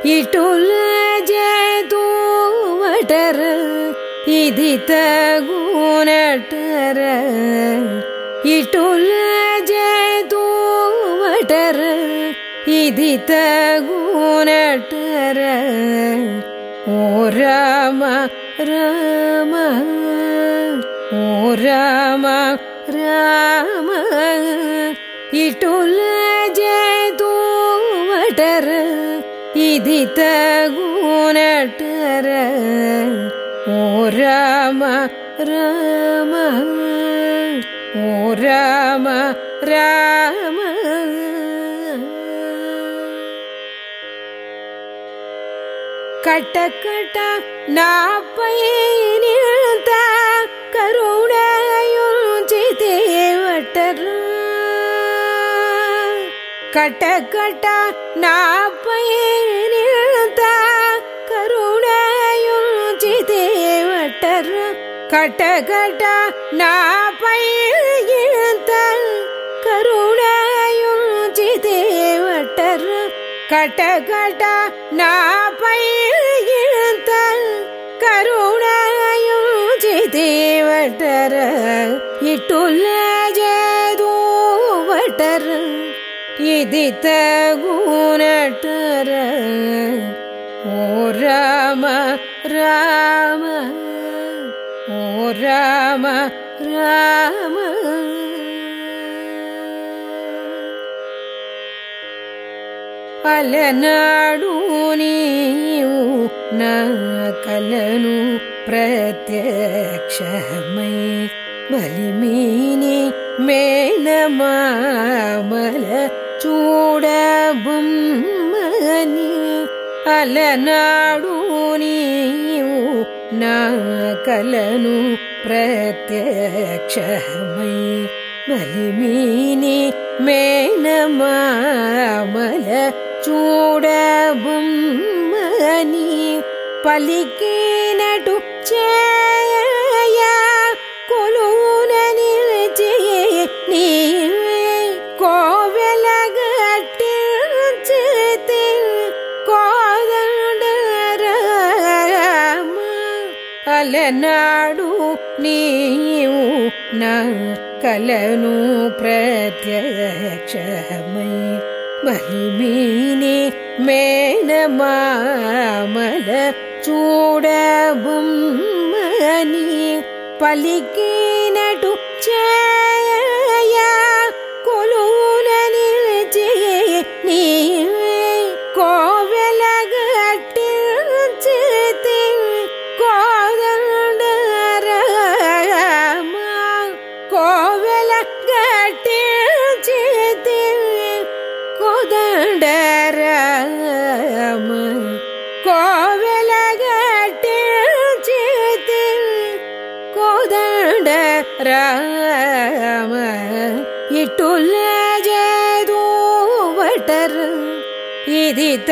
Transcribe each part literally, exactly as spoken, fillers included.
ಇಟುಲ ಜೇತು ವಟರ ಇದಿತ ಗುಣಟರ ಇಟುಲ ಜೇತು ವಟರ ಇದಿತ ಗುಣಟರ ಓ ರಾಮ ರಾಮ ಓ ರಾಮ ರಾಮ ಇಟುಲ ಜೇತು ವಟರ ಇದಿತ ಗುಣಟರ ಓ ರಾಮ ರಾಮ ಓ ರಾಮ ರಾಮ ಕಟ ಕಟ ನಾಪೈ ನಿಂತ ಕರುಣಯುಂಚಿತೆ ವಟರ ಕಟ ಕಟ ನಾಪೈ ನಿಂತ ಕರುಣಯುಂಚಿತೆ ವಟರ ಕಟ ಕಟ ನಾಪೈ ನಿಂತ ಕರುಣಯುಂಚಿತೆ ವಟರ ಕಟ ಕಟ ನಾಪೈ ನಿಂತ ಕರುಣಯುಂಚಿತೆ ವಟರ ಇಟುಲ ಜೇತು ವಟರ ಇದಿತ ಗುಣಟರ ಓ ರಾಮ ರಾಮ ಓ ರಾಮ ರಾಮ ಅಲನಾಡು ನೀವು ನ ಕಲನು ಪ್ರತ್ಯಕ್ಷಮೈ ಬಲಿಮೀನಿ ಮೇನಮಾಮಲ ಚೂಡಬೊಮ್ಮನಿ ಅಲನಾಡು ನೀವು ನ ಕಲನು ಪ್ರತ್ಯಕ್ಷಮೈ ಬಲಿಮೀನಿ ಮೇನಮಾಮಲ చూడబొమ్మని పలికినటు చేయ కొలువున నిలిచే నీవే కోవెలగట్టించితే కోదండరామ అలనాడు నీవు నా కలను ప్రత్యక్షమై బలిమీని మేనమామల చూడబొమ్మని పలికినటు చేయ కొలువున నిలిచే నీవే కోవెలగట్టించితే కోదండరామ కోవెలగట్టించితే కోదండరామ కోవెలగట్టించితే కోదండరామ ఇటుల జేదు వటర ఇదిత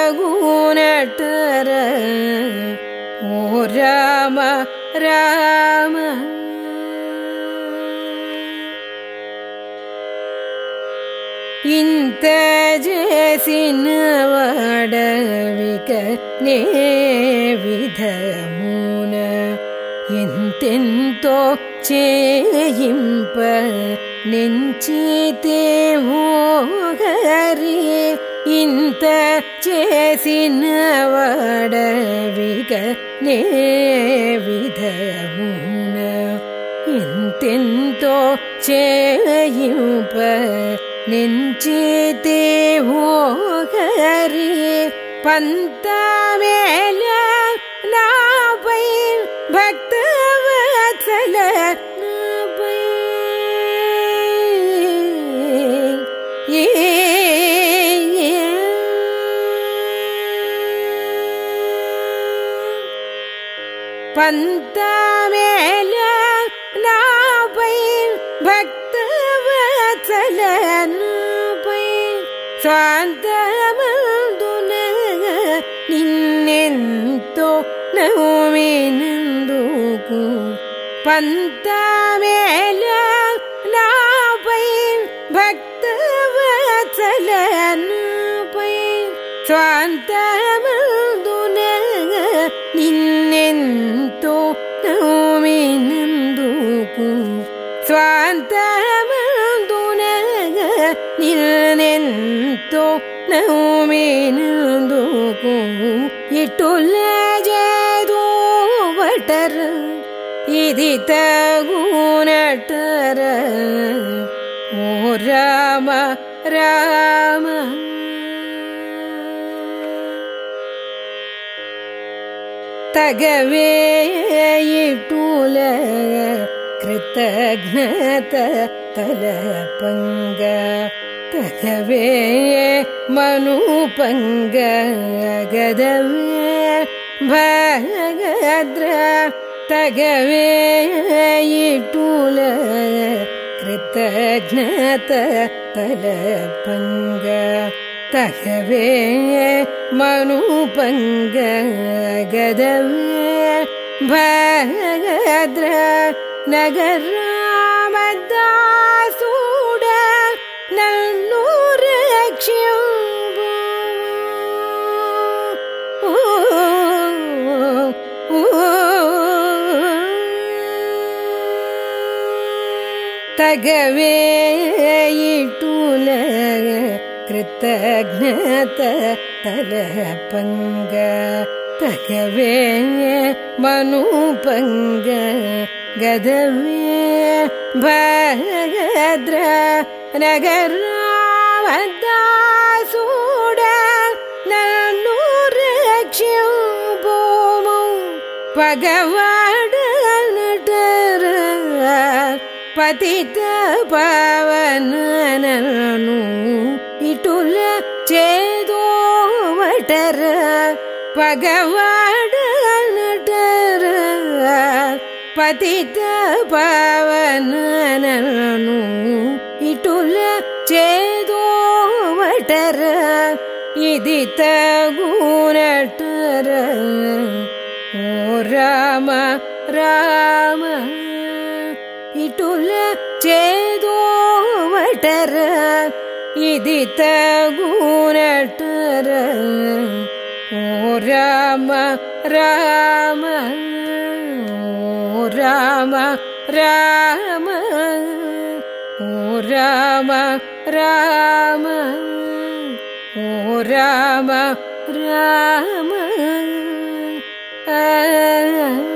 గుణటర ఓ రామ రామ ఇంత చేసిన వాడవిక నే విధమున ఎంతెంతో చేయింప నెంచితే హరి ఇంత చేసిన వాడవిక నే విధమున ఎంతెంతో చేయింప నెంచితే హరి పంతమేల నాపై భక్తవత్సల నాపై పంతమేల నాపై భక్తవత్సల నాపై స్వాంతమందున నిన్నెంతో నవమినందుకు పంతమేల నాపై భక్తవత్సల నాపై ಸ್ವಾಂತಮಂದುನ ನಿನ್ನೆಂತೋ ನೌಮಿನಂದುಕು ಸ್ವಾಂತಮಂದುನ ನಿನ್ನೆಂತೋ ನೌಮಿನಂದುಕು ಇಟ್ಟುಲ್ಲ ಜೇದು ವಟರ ಇದಿ ತಗುನಟರ ಓ ರಾಮ ರಾಮ ತಗವೇ ಇಟ್ಟುಲ ಕೃತಜ್ಞತ ತಲಪಂಗ ತಗವೇ ಮನುಪಂಗ ಗದವೇ ಭಗದ್ರ ತಗವೇ ಇಟ್ಟುಲ ಕೃತಜ್ಞತ ತಲಪಂಗ ತಗವೇ ಮನುಪಂಗ ಗದವೇ ಭಗದ್ರ ನಗರ ಮದ್ದಾಸೂಡ ನನ್ನು ರಕ್ಷಿಂಬ ತಗವೇ ಇಟ್ಟುಲ ಕೃತಜ್ಞತ ತಲಪಂಗ ತಗವೇ ಮನುಪಂಗ ಗದವೇ ಭಗದ್ರ ನಗರ ಮದ್ದಾಸೂಡ ನನ್ನು ರಕ್ಷಿಂಬೋಮು ಪಗವಾಡ ನಟರ ಪತಿತ ಪಾವನನನು ಇಟುಲ ಚೇದೋ ವಟರ ಪಗವಾಡ ನಟರ ಪತಿತ ಪಾವನನನು ಇಟುಲ ಚೇದೋ ವಟರ ಇದಿ ತಗುನಟರ ಓ ರಾಮ ರಾಮ ಇಟುಲ ಚೇದೋ ವಟರ ಇದಿ ತಗುನಟರ ಓ ರಾಮ ರಾಮ ಓ ರಾಮ ರಾಮ ಓ ರಾಮ ರಾಮ ಓ ರಾಮ ರಾಮ ಆ